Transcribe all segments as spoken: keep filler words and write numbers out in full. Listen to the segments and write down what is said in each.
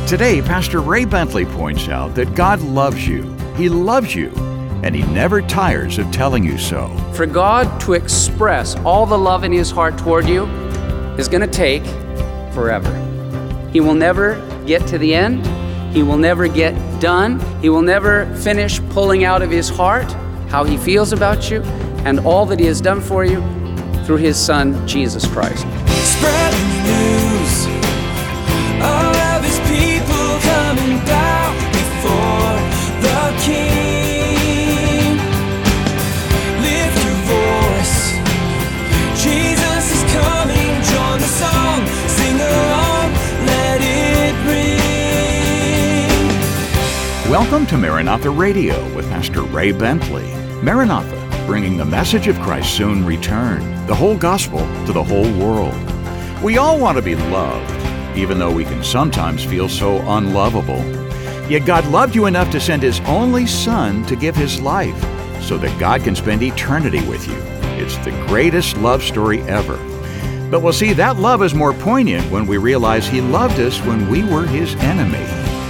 Today, Pastor Ray Bentley points out that God loves you. He loves you, and He never tires of telling you so. For God to express all the love in His heart toward you is going to take forever. He will never get to the end. He will never get done. He will never finish pulling out of His heart how He feels about you and all that He has done for you through His Son, Jesus Christ. Spreading the news, all of His people coming down before the King. Lift your voice, Jesus is coming, join the song, sing along, let it ring. Welcome to Maranatha Radio with Pastor Ray Bentley. Maranatha, bringing the message of Christ's soon return, the whole gospel to the whole world. We all want to be loved, even though we can sometimes feel so unlovable. Yet God loved you enough to send His only Son to give His life so that God can spend eternity with you. It's the greatest love story ever. But we'll see that love is more poignant when we realize He loved us when we were His enemy.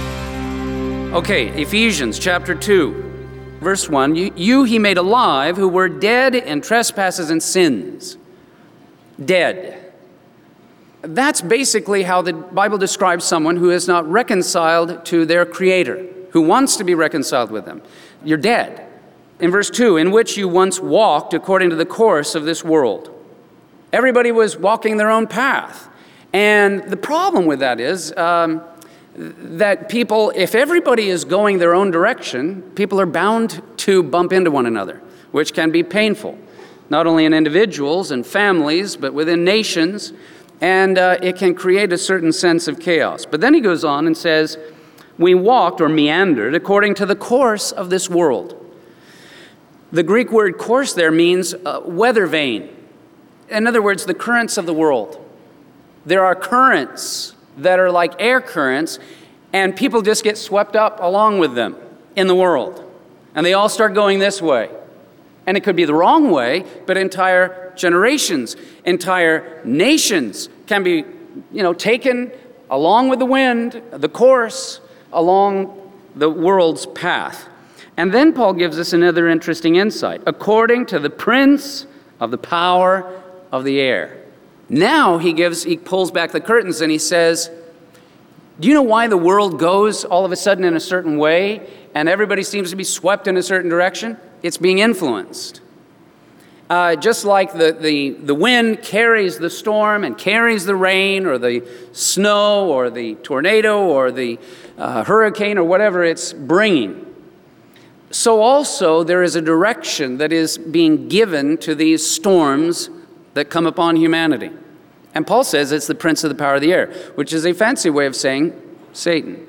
Okay, Ephesians chapter two, verse one. You, you He made alive who were dead in trespasses and sins. Dead. That's basically how the Bible describes someone who is not reconciled to their Creator, who wants to be reconciled with them. You're dead. In verse two, in which you once walked according to the course of this world. Everybody was walking their own path. And the problem with that is um, that people, if everybody is going their own direction, people are bound to bump into one another, which can be painful, not only in individuals and families, but within nations. And uh, it can create a certain sense of chaos. But then he goes on and says, we walked or meandered according to the course of this world. The Greek word course there means uh, weather vane. In other words, the currents of the world. There are currents that are like air currents, and people just get swept up along with them in the world. And they all start going this way. And it could be the wrong way, but entire generations, entire nations can be, you know, taken along with the wind, the course, along the world's path. And then Paul gives us another interesting insight. According to the prince of the power of the air. Now he gives, he pulls back the curtains and he says, do you know why the world goes all of a sudden in a certain way and everybody seems to be swept in a certain direction? It's being influenced. Uh, just like the, the, the wind carries the storm and carries the rain or the snow or the tornado or the uh, hurricane or whatever it's bringing. So also there is a direction that is being given to these storms that come upon humanity. And Paul says it's the prince of the power of the air, which is a fancy way of saying Satan.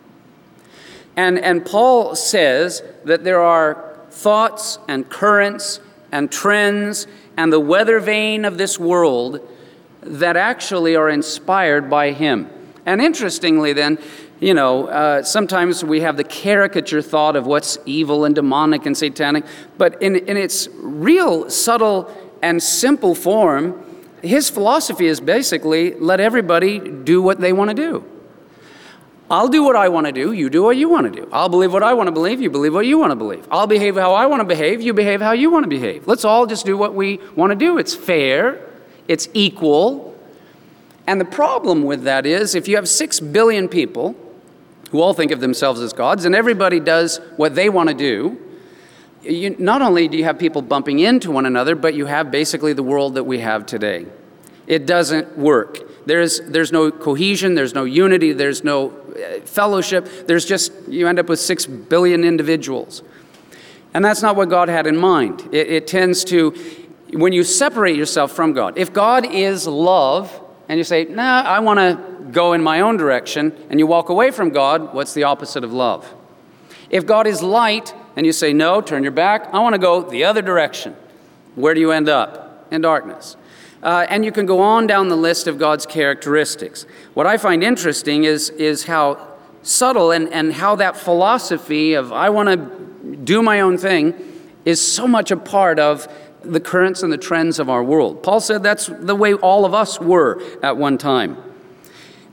And, and Paul says that there are thoughts and currents and trends and the weather vane of this world that actually are inspired by him. And interestingly then, you know, uh, sometimes we have the caricature thought of what's evil and demonic and satanic, but in, in its real subtle and simple form, his philosophy is basically let everybody do what they want to do. I'll do what I want to do, you do what you want to do. I'll believe what I want to believe, you believe what you want to believe. I'll behave how I want to behave, you behave how you want to behave. Let's all just do what we want to do. It's fair, it's equal. And the problem with that is if you have six billion people who all think of themselves as gods and everybody does what they want to do, you, not only do you have people bumping into one another, but you have basically the world that we have today. It doesn't work. There's, there's no cohesion, there's no unity, there's no fellowship. There's just, you end up with six billion individuals. And that's not what God had in mind. It, it tends to, when you separate yourself from God, if God is love, and you say, nah, I want to go in my own direction, and you walk away from God, what's the opposite of love? If God is light, and you say, no, turn your back, I want to go the other direction, where do you end up? In darkness. Uh, and you can go on down the list of God's characteristics. What I find interesting is, is how subtle and, and how that philosophy of I want to do my own thing is so much a part of the currents and the trends of our world. Paul said that's the way all of us were at one time.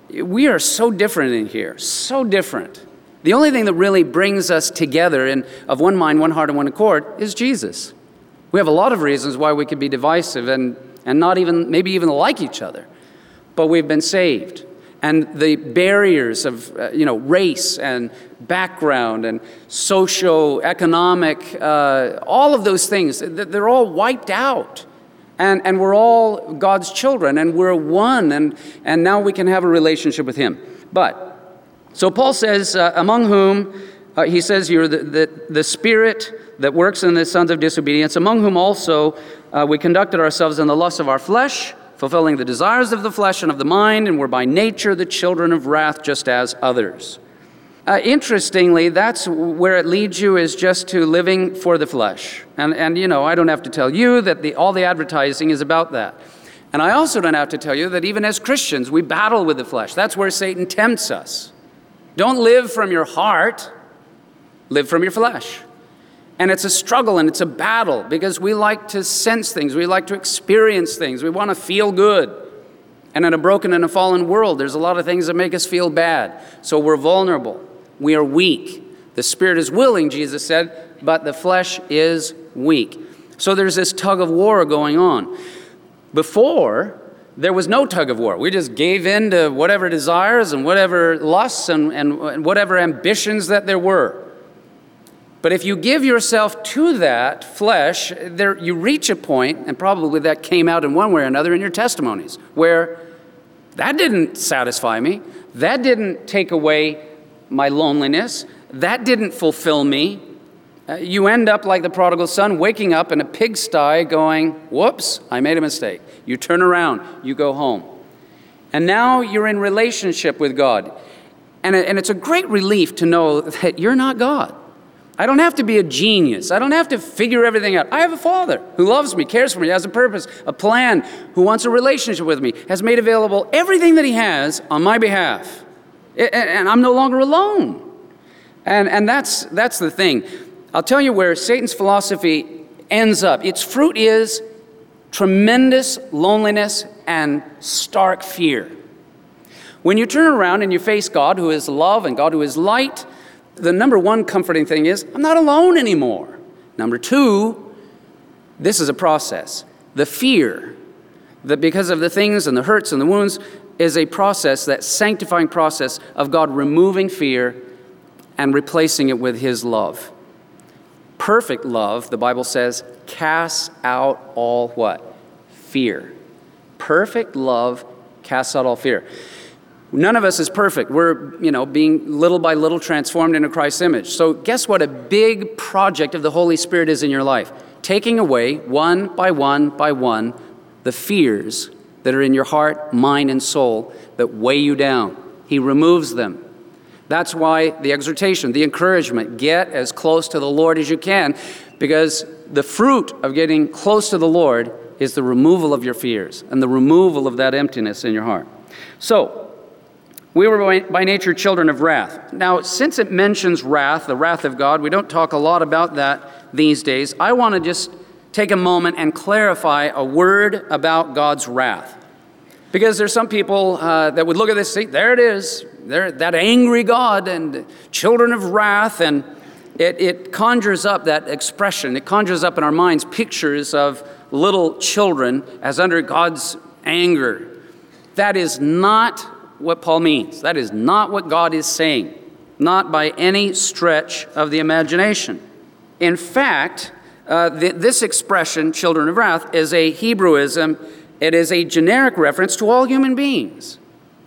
We are so different in here, so different. The only thing that really brings us together in of one mind, one heart, and one accord is Jesus. We have a lot of reasons why we could be divisive and, and not even, maybe even like each other. But we've been saved. And the barriers of, uh, you know, race and background and socio-economic, uh, all of those things, they're all wiped out. And, and we're all God's children, and we're one, and, and now we can have a relationship with Him. But, so Paul says, uh, among whom, uh, he says here, the, the, the spirit that works in the sons of disobedience, among whom also uh, we conducted ourselves in the lusts of our flesh, fulfilling the desires of the flesh and of the mind, and were by nature the children of wrath, just as others. Uh, interestingly, that's where it leads you, is just to living for the flesh. And, and you know, I don't have to tell you that the, all the advertising is about that. And I also don't have to tell you that even as Christians, we battle with the flesh. That's where Satan tempts us. Don't live from your heart, live from your flesh. And it's a struggle and it's a battle because we like to sense things. We like to experience things. We want to feel good. And in a broken and a fallen world, there's a lot of things that make us feel bad. So we're vulnerable. We are weak. The spirit is willing, Jesus said, but the flesh is weak. So there's this tug of war going on. Before, there was no tug of war. We just gave in to whatever desires and whatever lusts and, and, and whatever ambitions that there were. But if you give yourself to that flesh, there you reach a point, and probably that came out in one way or another in your testimonies, where that didn't satisfy me. That didn't take away my loneliness. That didn't fulfill me. Uh, you end up like the prodigal son, waking up in a pigsty going, whoops, I made a mistake. You turn around, you go home. And now you're in relationship with God. And, and it's a great relief to know that you're not God. I don't have to be a genius. I don't have to figure everything out. I have a Father who loves me, cares for me, has a purpose, a plan, who wants a relationship with me, has made available everything that He has on my behalf. And I'm no longer alone. And, and that's, that's the thing. I'll tell you where Satan's philosophy ends up. Its fruit is tremendous loneliness and stark fear. When you turn around and you face God, who is love, and God, who is light, the number one comforting thing is, I'm not alone anymore. Number two, this is a process. The fear that because of the things and the hurts and the wounds is a process, that sanctifying process of God removing fear and replacing it with His love. Perfect love, the Bible says, casts out all what? Fear. Perfect love casts out all fear. None of us is perfect. We're, you know, being little by little transformed into Christ's image. So guess what a big project of the Holy Spirit is in your life? Taking away, one by one by one, the fears that are in your heart, mind, and soul that weigh you down. He removes them. That's why the exhortation, the encouragement, get as close to the Lord as you can, because the fruit of getting close to the Lord is the removal of your fears and the removal of that emptiness in your heart. So, we were by, by nature children of wrath. Now, since it mentions wrath, the wrath of God, we don't talk a lot about that these days. I want to just take a moment and clarify a word about God's wrath. Because there's some people uh, that would look at this, see, there it is, there, that angry God and children of wrath, and it, it conjures up that expression. It conjures up in our minds pictures of little children as under God's anger. That is not what Paul means. That is not what God is saying, not by any stretch of the imagination. In fact, uh, th- this expression, children of wrath, is a Hebrewism. It is a generic reference to all human beings.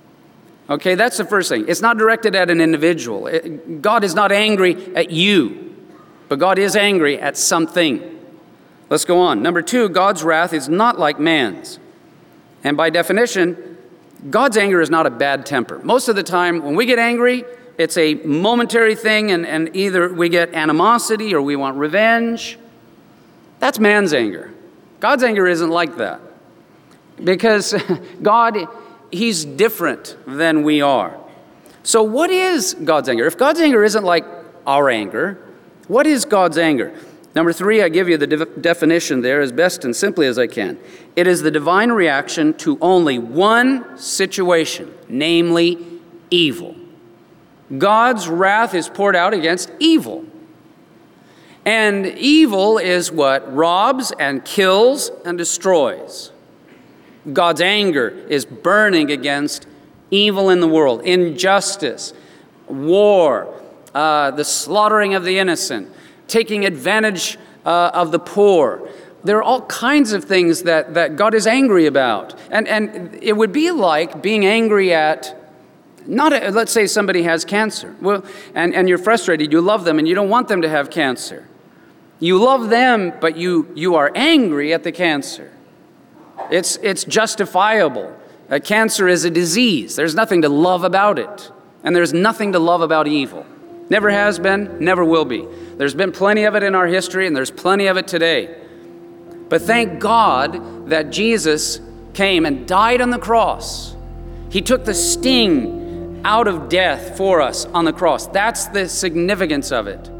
Okay, that's the first thing. It's not directed at an individual. It, God is not angry at you, but God is angry at something. Let's go on. Number two, God's wrath is not like man's. And by definition, God's anger is not a bad temper. Most of the time, when we get angry, it's a momentary thing, and, and either we get animosity or we want revenge. That's man's anger. God's anger isn't like that. Because God, He's different than we are. So what is God's anger? If God's anger isn't like our anger, what is God's anger? Number three, I give you the de- definition there as best and simply as I can. It is the divine reaction to only one situation, namely evil. God's wrath is poured out against evil. And evil is what robs and kills and destroys. God's anger is burning against evil in the world, injustice, war, uh, the slaughtering of the innocent, taking advantage uh, of the poor. There are all kinds of things that, that God is angry about. And, and it would be like being angry at, not a, let's say somebody has cancer. Well, and, and you're frustrated, you love them, and you don't want them to have cancer. You love them, but you, you are angry at the cancer. It's, it's justifiable. Uh, cancer is a disease. There's nothing to love about it. And there's nothing to love about evil. Never has been, never will be. There's been plenty of it in our history, and there's plenty of it today. But thank God that Jesus came and died on the cross. He took the sting out of death for us on the cross. That's the significance of it.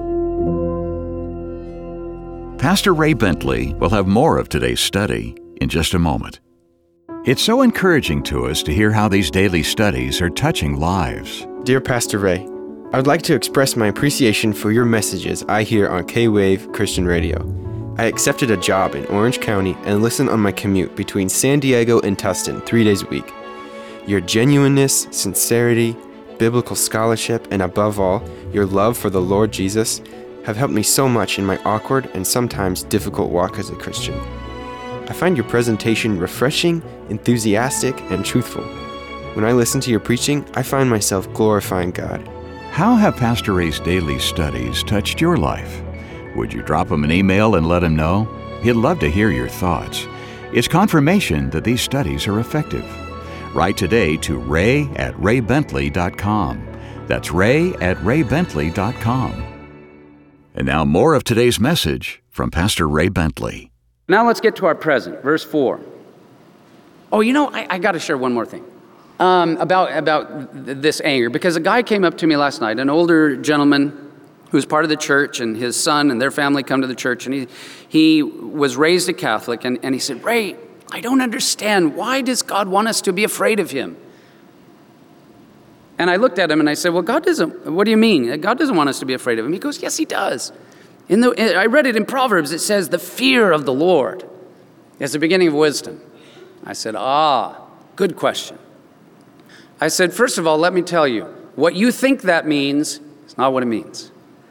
Pastor Ray Bentley will have more of today's study in just a moment. It's so encouraging to us to hear how these daily studies are touching lives. Dear Pastor Ray, I would like to express my appreciation for your messages I hear on K-Wave Christian Radio. I accepted a job in Orange County and listen on my commute between San Diego and Tustin three days a week. Your genuineness, sincerity, biblical scholarship, and above all, your love for the Lord Jesus have helped me so much in my awkward and sometimes difficult walk as a Christian. I find your presentation refreshing, enthusiastic, and truthful. When I listen to your preaching, I find myself glorifying God. How have Pastor Ray's daily studies touched your life? Would you drop him an email and let him know? He'd love to hear your thoughts. It's confirmation that these studies are effective. Write today to ray at ray bentley dot com. That's ray at ray bentley dot com. And now more of today's message from Pastor Ray Bentley. Now let's get to our present, verse four. Oh, you know, I, I got to share one more thing um, about, about th- this anger, because a guy came up to me last night, an older gentleman who's part of the church, and his son and their family come to the church, and he, he was raised a Catholic, and, and he said, Ray, I don't understand. Why does God want us to be afraid of him? And I looked at him and I said, well, God doesn't, what do you mean? God doesn't want us to be afraid of him. He goes, yes, he does. In the, I read it in Proverbs. It says, the fear of the Lord is the beginning of wisdom. I said, ah, good question. I said, first of all, let me tell you, what you think that means is not what it means.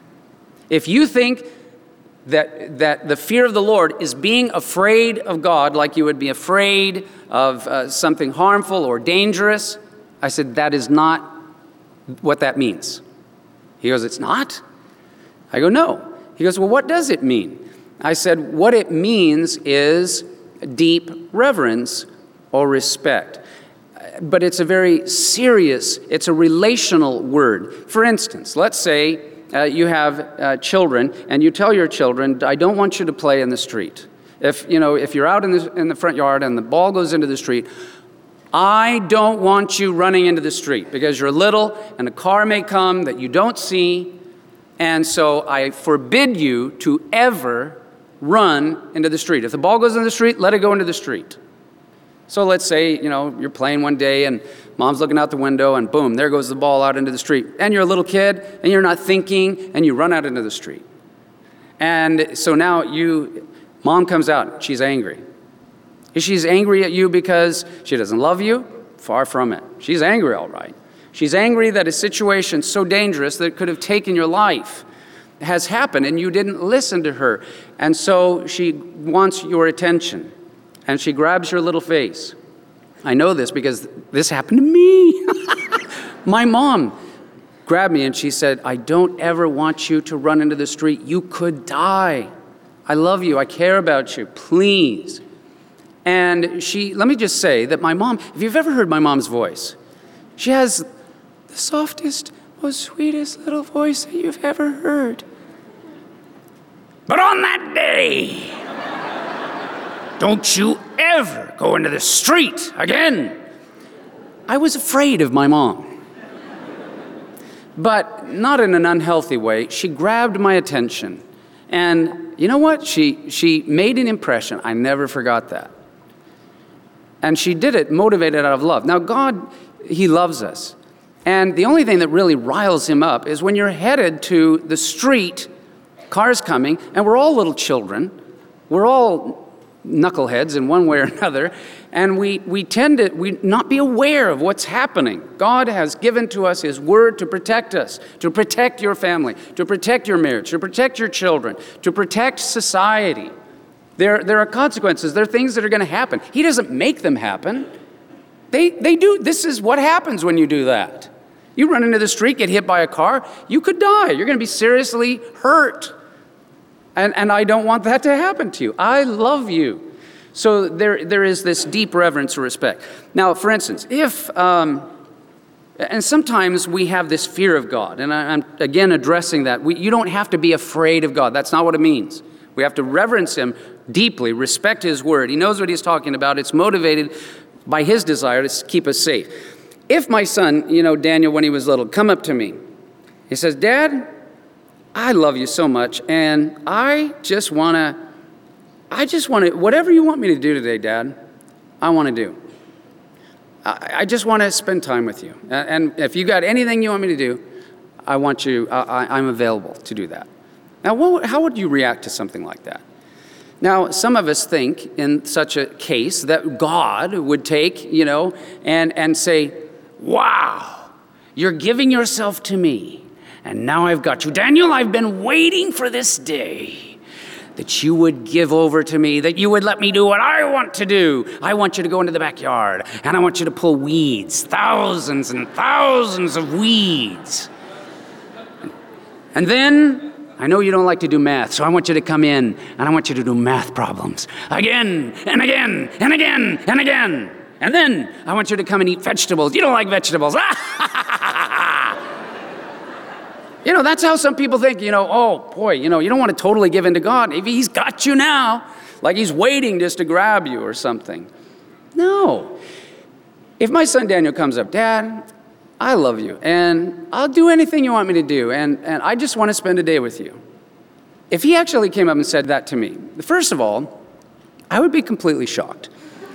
If you think that, that the fear of the Lord is being afraid of God, like you would be afraid of uh, something harmful or dangerous, I said, that is not what that means. He goes, it's not? I go, no. He goes, well, what does it mean? I said, what it means is deep reverence or respect. But it's a very serious, it's a relational word. For instance, let's say uh, you have uh, children and you tell your children, I don't want you to play in the street. If, you know, if you're out in the, in the front yard and the ball goes into the street, I don't want you running into the street because you're little and a car may come that you don't see. And so I forbid you to ever run into the street. If the ball goes into the street, let it go into the street. So let's say, you know, you're playing one day and mom's looking out the window and boom, there goes the ball out into the street. And you're a little kid and you're not thinking and you run out into the street. And so now you, mom comes out, she's angry. She's angry at you because she doesn't love you? Far from it. She's angry, all right. She's angry that a situation so dangerous that could have taken your life has happened and you didn't listen to her. And so she wants your attention and she grabs your little face. I know this because this happened to me. My mom grabbed me and she said, I don't ever want you to run into the street. You could die. I love you. I care about you. Please. And she, let me just say that my mom, if you've ever heard my mom's voice, she has the softest, most sweetest little voice that you've ever heard. But on that day, don't you ever go into the street again. I was afraid of my mom. But not in an unhealthy way. She grabbed my attention And you know what? She, she made an impression. I never forgot that. And she did it motivated out of love. Now, God, he loves us. And the only thing that really riles him up is when you're headed to the street, cars coming, and we're all little children. We're all knuckleheads in one way or another, and we, we tend to we not be aware of what's happening. God has given to us his word to protect us, to protect your family, to protect your marriage, to protect your children, to protect society. There, there are consequences. There are things that are going to happen. He doesn't make them happen. They, they do. This is what happens when you do that. You run into the street, get hit by a car, you could die. You're going to be seriously hurt. And, and I don't want that to happen to you. I love you. So there, there is this deep reverence or respect. Now, for instance, if, um, and sometimes we have this fear of God, and I, I'm again addressing that. We, you don't have to be afraid of God. That's not what it means. We have to reverence him deeply, respect his word. He knows what he's talking about. It's motivated by his desire to keep us safe. If my son, you know, Daniel, when he was little, come up to me, he says, Dad, I love you so much, and I just want to, I just want to, whatever you want me to do today, Dad, I want to do. I, I just want to spend time with you. And if you got anything you want me to do, I want you, I, I'm available to do that. Now, what, how would you react to something like that? Now, some of us think in such a case that God would take, you know, and, and say, wow, you're giving yourself to me. And now I've got you. Daniel, I've been waiting for this day that you would give over to me, that you would let me do what I want to do. I want you to go into the backyard, and I want you to pull weeds, thousands and thousands of weeds. And then, I know you don't like to do math, so I want you to come in, and I want you to do math problems again, and again, and again, and again. And then, I want you to come and eat vegetables. You don't like vegetables. You know, that's how some people think, you know, oh, boy, you know, you don't want to totally give in to God. Maybe he's got you now, like he's waiting just to grab you or something. No. If my son Daniel comes up, Dad, I love you, and I'll do anything you want me to do, and, and I just want to spend a day with you. If he actually came up and said that to me, first of all, I would be completely shocked.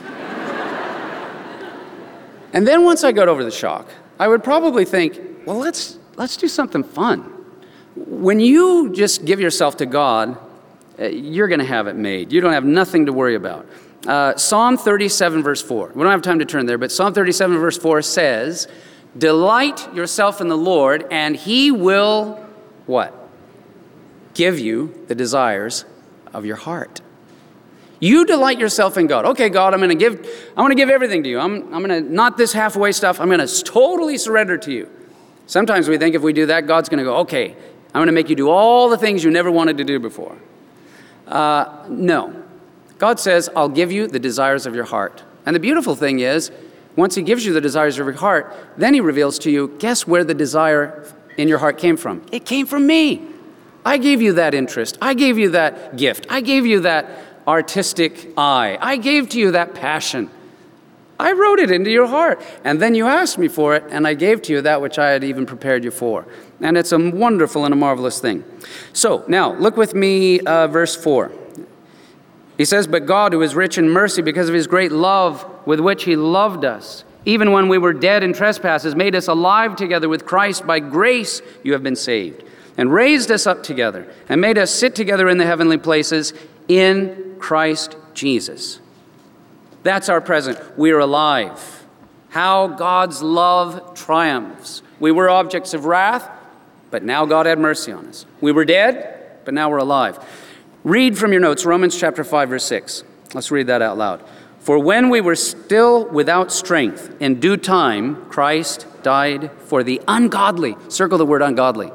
And then once I got over the shock, I would probably think, well, let's let's do something fun. When you just give yourself to God, you're going to have it made. You don't have nothing to worry about. Uh, Psalm thirty-seven, verse four. We don't have time to turn there, but Psalm thirty-seven, verse four says, delight yourself in the Lord, and he will, what? Give you the desires of your heart. You delight yourself in God. Okay, God, I'm going to give, I want to give everything to you. I'm, I'm going to, not this halfway stuff. I'm going to totally surrender to you. Sometimes we think if we do that, God's going to go, okay, I'm going to make you do all the things you never wanted to do before. Uh, no. God says, I'll give you the desires of your heart. And the beautiful thing is, once he gives you the desires of your heart, then he reveals to you, guess where the desire in your heart came from? It came from me. I gave you that interest. I gave you that gift. I gave you that artistic eye. I gave to you that passion. I wrote it into your heart. And then you asked me for it, and I gave to you that which I had even prepared you for. And it's a wonderful and a marvelous thing. So now, look with me, uh, verse four. He says, but God, who is rich in mercy because of his great love with which he loved us, even when we were dead in trespasses, made us alive together with Christ. By grace you have been saved, and raised us up together, and made us sit together in the heavenly places in Christ Jesus. That's our present. We're alive. How God's love triumphs. We were objects of wrath, but now God had mercy on us. We were dead, but now we're alive. Read from your notes, Romans chapter five, verse six. Let's read that out loud. For when we were still without strength, in due time, Christ died for the ungodly. Circle the word ungodly.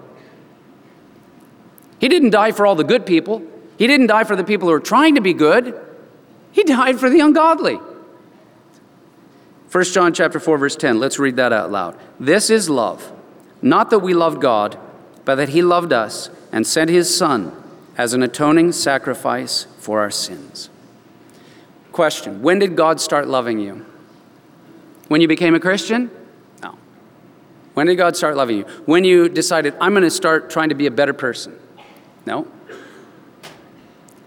He didn't die for all the good people. He didn't die for the people who are trying to be good. He died for the ungodly. First John chapter four, verse ten. Let's read that out loud. This is love, not that we loved God, but that he loved us and sent his Son as an atoning sacrifice for our sins. Question, when did God start loving you? When you became a Christian? No. When did God start loving you? When you decided, I'm going to start trying to be a better person? No.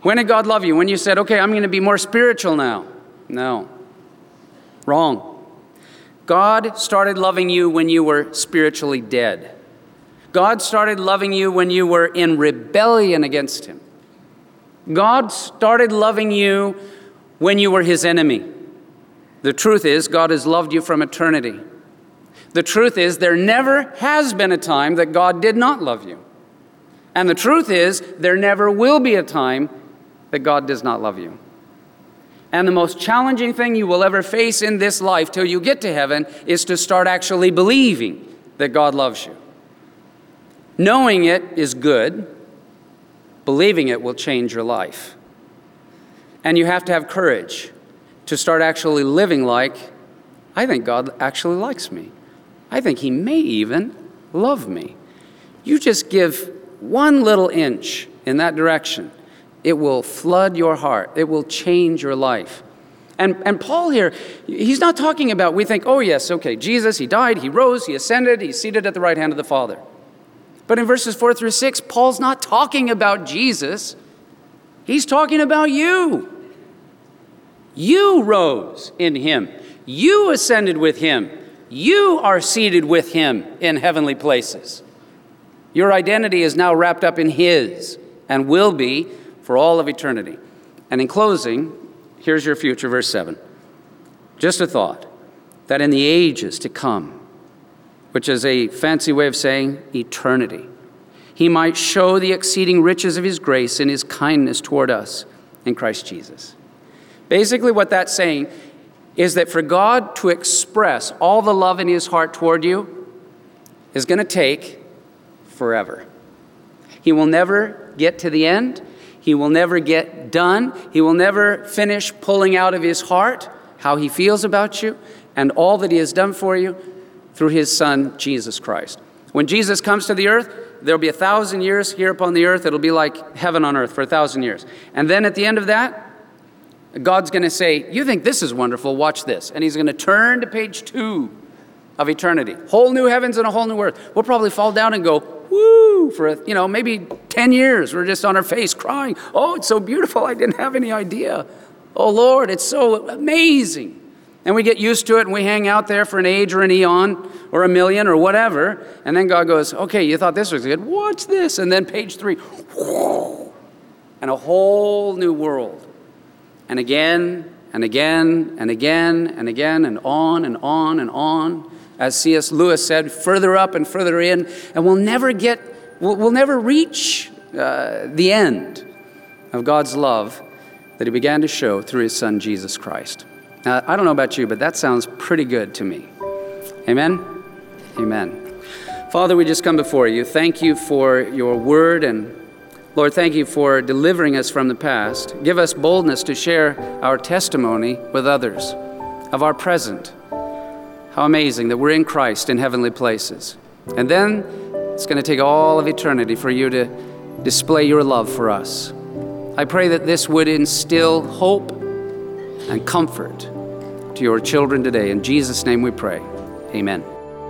When did God love you? When you said, okay, I'm going to be more spiritual now. No. Wrong. God started loving you when you were spiritually dead. God started loving you when you were in rebellion against Him. God started loving you when you were His enemy. The truth is, God has loved you from eternity. The truth is, there never has been a time that God did not love you. And the truth is, there never will be a time that God does not love you. And the most challenging thing you will ever face in this life till you get to heaven is to start actually believing that God loves you. Knowing it is good. Believing it will change your life. And you have to have courage to start actually living like, I think God actually likes me. I think He may even love me. You just give one little inch in that direction. It will flood your heart. It will change your life. And, and Paul here, he's not talking about, we think, oh yes, okay, Jesus, He died, He rose, He ascended, He's seated at the right hand of the Father. But in verses four through six, Paul's not talking about Jesus. He's talking about you. You rose in Him. You ascended with Him. You are seated with Him in heavenly places. Your identity is now wrapped up in His and will be for all of eternity. And in closing, here's your future, verse seven. Just a thought that in the ages to come, which is a fancy way of saying eternity, He might show the exceeding riches of His grace and His kindness toward us in Christ Jesus. Basically what that's saying is that for God to express all the love in His heart toward you is going to take forever. He will never get to the end. He will never get done. He will never finish pulling out of His heart how He feels about you and all that He has done for you through His Son, Jesus Christ. When Jesus comes to the earth, there'll be a thousand years here upon the earth. It'll be like heaven on earth for a thousand years. And then at the end of that, God's going to say, you think this is wonderful, watch this. And He's going to turn to page two of eternity. Whole new heavens and a whole new earth. We'll probably fall down and go, woo, for, a, you know, maybe ten years. We're just on our face crying. Oh, it's so beautiful. I didn't have any idea. Oh, Lord, it's so amazing. And we get used to it and we hang out there for an age or an eon or a million or whatever. And then God goes, okay, you thought this was good. Watch this. And then page three, whoa, and a whole new world. And again and again and again and again and on and on and on. As C S Lewis said, further up and further in. And we'll never get, we'll, we'll never reach uh, the end of God's love that He began to show through His Son, Jesus Christ. Now, I don't know about you, but that sounds pretty good to me. Amen? Amen. Father, we just come before You. Thank You for Your word, and Lord, thank You for delivering us from the past. Give us boldness to share our testimony with others of our present. How amazing that we're in Christ in heavenly places. And then it's going to take all of eternity for You to display Your love for us. I pray that this would instill hope and comfort to Your children today. In Jesus' name we pray. Amen.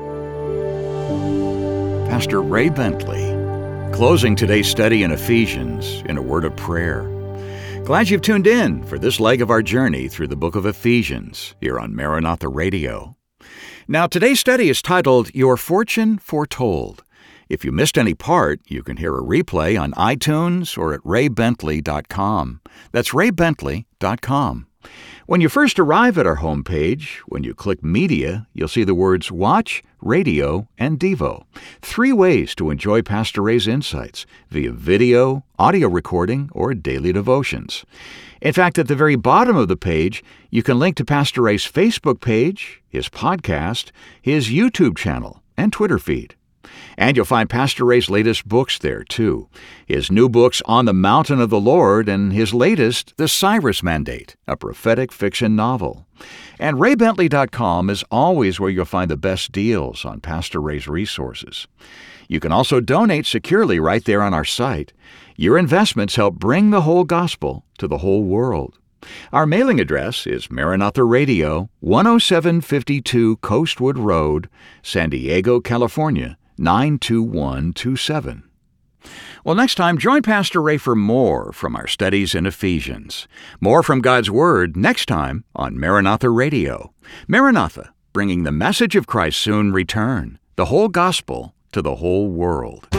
Pastor Ray Bentley, closing today's study in Ephesians in a word of prayer. Glad you've tuned in for this leg of our journey through the book of Ephesians here on Maranatha Radio. Now, today's study is titled, Your Fortune Foretold. If you missed any part, you can hear a replay on iTunes or at ray bentley dot com. That's ray bentley dot com. When you first arrive at our homepage, when you click Media, you'll see the words Watch, Radio, and Devo. Three ways to enjoy Pastor Ray's insights via video, audio recording, or daily devotions. In fact, at the very bottom of the page, you can link to Pastor Ray's Facebook page, his podcast, his YouTube channel, and Twitter feed. And you'll find Pastor Ray's latest books there, too. His new books, On the Mountain of the Lord, and his latest, The Cyrus Mandate, a prophetic fiction novel. And ray bentley dot com is always where you'll find the best deals on Pastor Ray's resources. You can also donate securely right there on our site. Your investments help bring the whole gospel to the whole world. Our mailing address is Maranatha Radio, one oh seven fifty-two Coastwood Road, San Diego, California, nine two one two seven. Well, next time, join Pastor Ray for more from our studies in Ephesians. More from God's Word next time on Maranatha Radio. Maranatha, bringing the message of Christ's soon return, the whole gospel to the whole world.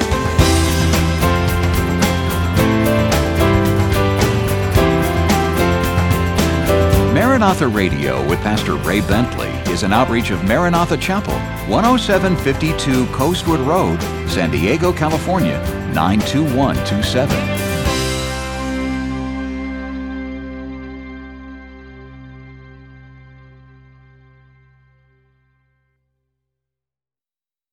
Maranatha Radio with Pastor Ray Bentley is an outreach of Maranatha Chapel, one oh seven fifty-two Coastwood Road, San Diego, California, nine two one two seven.